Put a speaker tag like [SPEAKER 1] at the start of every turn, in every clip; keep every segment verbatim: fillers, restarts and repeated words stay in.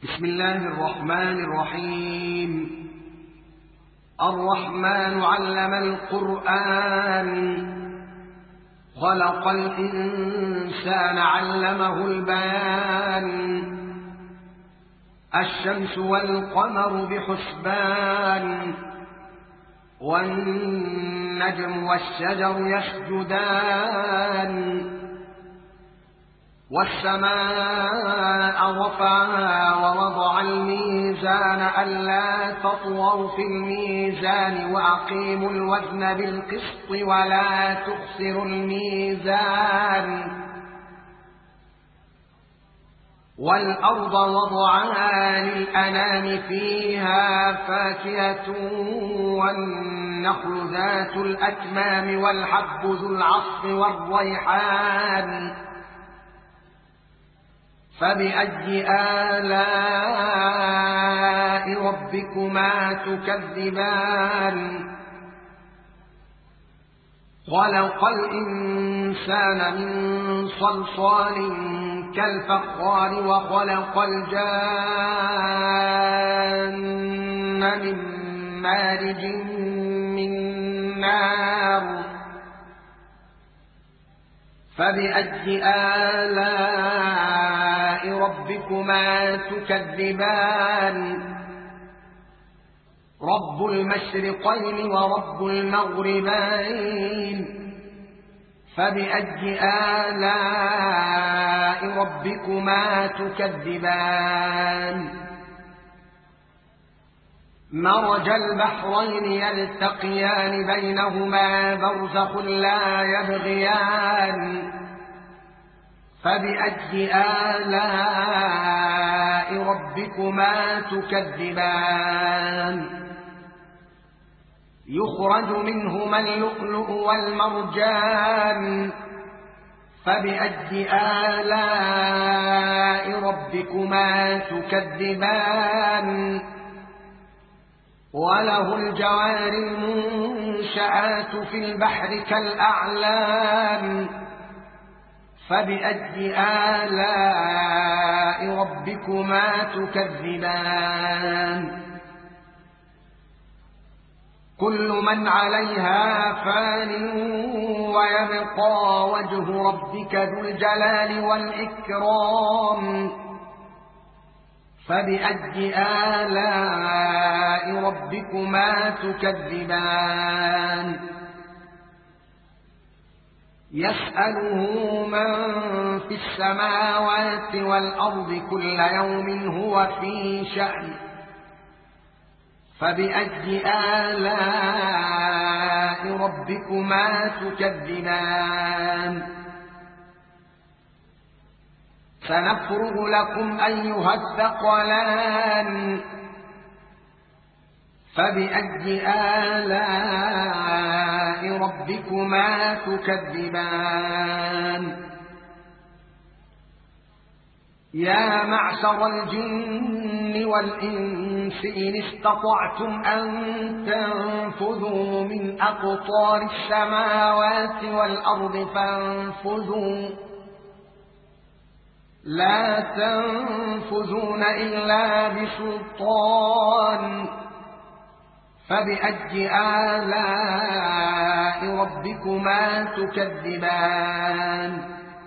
[SPEAKER 1] بسم الله الرحمن الرحيم. الرحمن علم القرآن خلق الإنسان علمه البيان. الشمس والقمر بحسبان والنجم والشجر يسجدان والسماء رفعها ووضع الميزان ألا تطغوا في الميزان وأقيموا الوزن بالقسط ولا تخسروا الميزان. والأرض وضعها للأنام فيها فاكهة والنخل ذات الأكمام والحب ذو العصف والريحان. فبأي آلاء ربكما تكذبان؟ خلق الإنسان من صلصال كالفخار وخلق الجان من مارج من نار. فبأي آلاء ربكما تكذبان؟ رب المشرقين ورب المغربين. فبأي آلاء ربكما تكذبان؟ مرج البحرين يلتقيان بينهما برزخ لا يبغيان. فبأي آلاء ربكما تكذبان؟ يخرج منهما اللؤلؤ والمرجان. فبأي آلاء ربكما تكذبان؟ وله الجوار المنشآت في البحر كالأعلام. فبأي آلاء ربكما تكذبان؟ كل من عليها فان ويبقى وجه ربك ذو الجلال والإكرام. فبأي آلاء ربكما تكذبان؟ يسأله من في السماوات والأرض كل يوم هو في شأن. فبأي آلاء ربكما تكذبان؟ سنفرغ لكم أيها الثقلان. فبأي آلاء ربكما تكذبان؟ يا معشر الجن والإنس إن استطعتم أن تنفذوا من أقطار السماوات والأرض فانفذوا لا تنفذون إلا بسلطان. فبأي آلاء ربكما تكذبان؟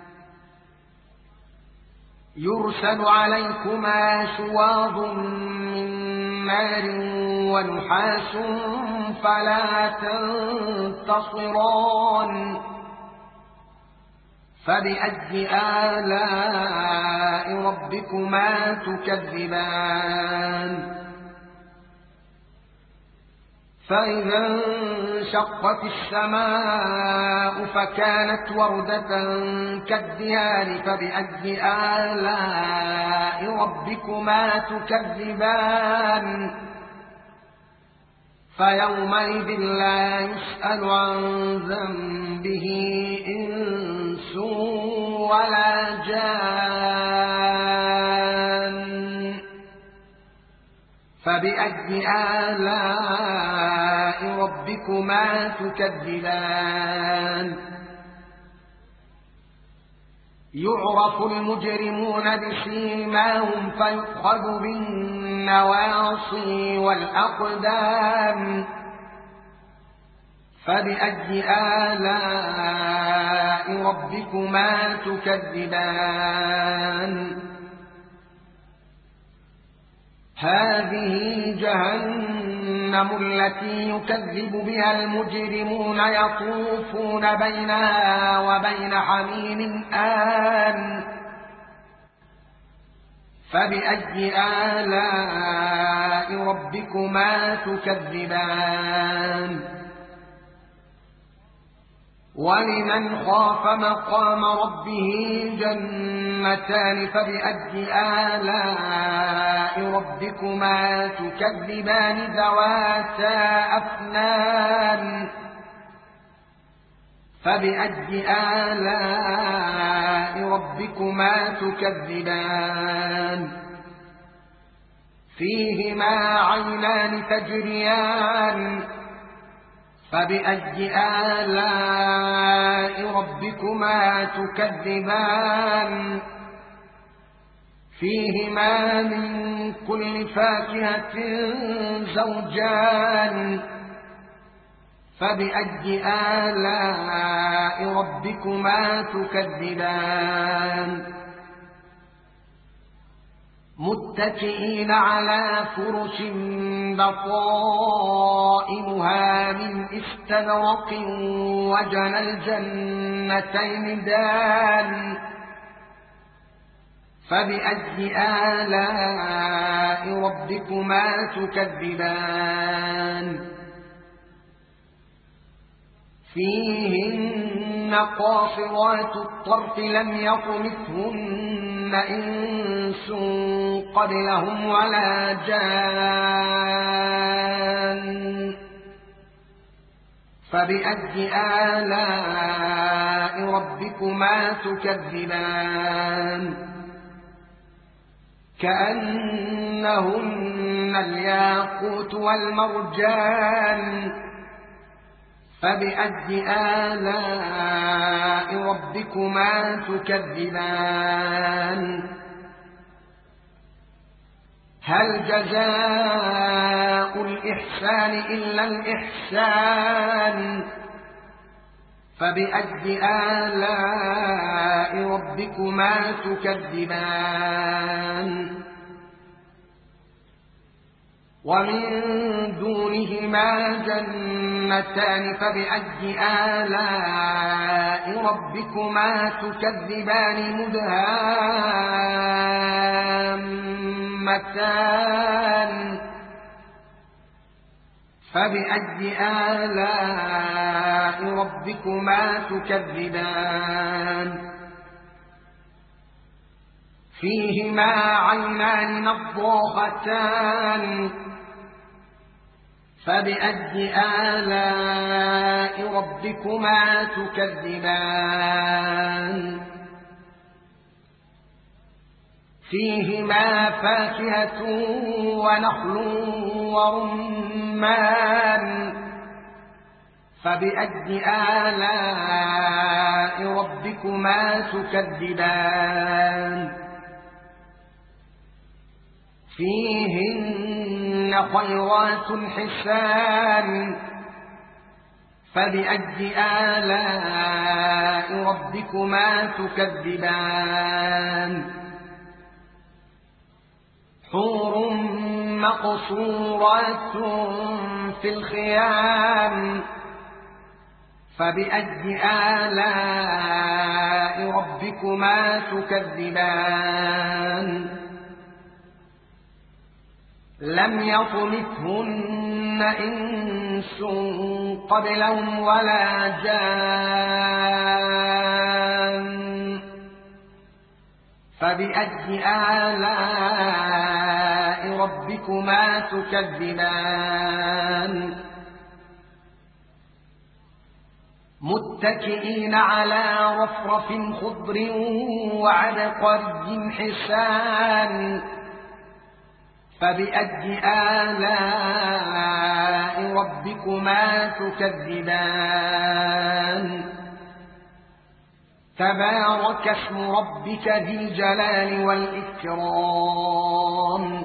[SPEAKER 1] يرسل عليكما شواظ من نار ونحاس فلا تنتصران. فبأي آلاء ربكما تكذبان؟ فإذا انشقت السماء فكانت وردة كالدهان. فبأي آلاء ربكما تكذبان؟ فيومئذ لا يسأل عن ذنبه إنس ولا جان. فبأي آلاء ربكما تكذبان؟ يعرف المجرمون بسيماهم فيؤخذ بالنواصي والأقدام فبأي آلاء ربكما تكذبان هذه جهنم التي يكذب بها المجرمون يطوفون بينها وبين حميم آن فبأي آلاء ربكما تكذبان ولمن خاف مقام ربه جنتان فبأي آلاء ربكما تكذبان ذواتا أفنان فبأي آلاء ربكما تكذبان فيهما عينان تجريان فبأي آلاء ربكما تكذبان فيهما من كل فاكهة زوجان فبأي آلاء ربكما تكذبان متكئين على فرش بطائنها من استبرق وجنى الجنتين دان فبأي آلاء ربكما تكذبان فيهن قاصرات الطرف لم يطمثهن إنس قبلهم ولا جان فبأي آلاء ربكما تكذبان كأنهن الياقوت والمرجان فبأي آلاء ربكما تكذبان هل جزاء الإحسان إلا الإحسان فبأي آلاء ربكما تكذبان ومن دونهما جنتان فبأي آلاء ربكما تكذبان مدهامتان فبأي آلاء ربكما تكذبان فيهما عينان نضاختان فبأي آلاء ربكما تكذبان فيهما فاكهة ونخل ورمان فبأي آلاء ربكما تكذبان فيهن خيرات حسان فبأي آلاء ربكما تكذبان حور مقصورات في الخيام فبأي آلاء ربكما تكذبان لم يطمثهن إنس قبلهم ولا جان فبأي آلاء ربكما تكذبان متكئين على رفرف خضر وعبقري حسان فبأي آلاء ربكما تكذبان تبارك اسم ربك ذي الجلال والإكرام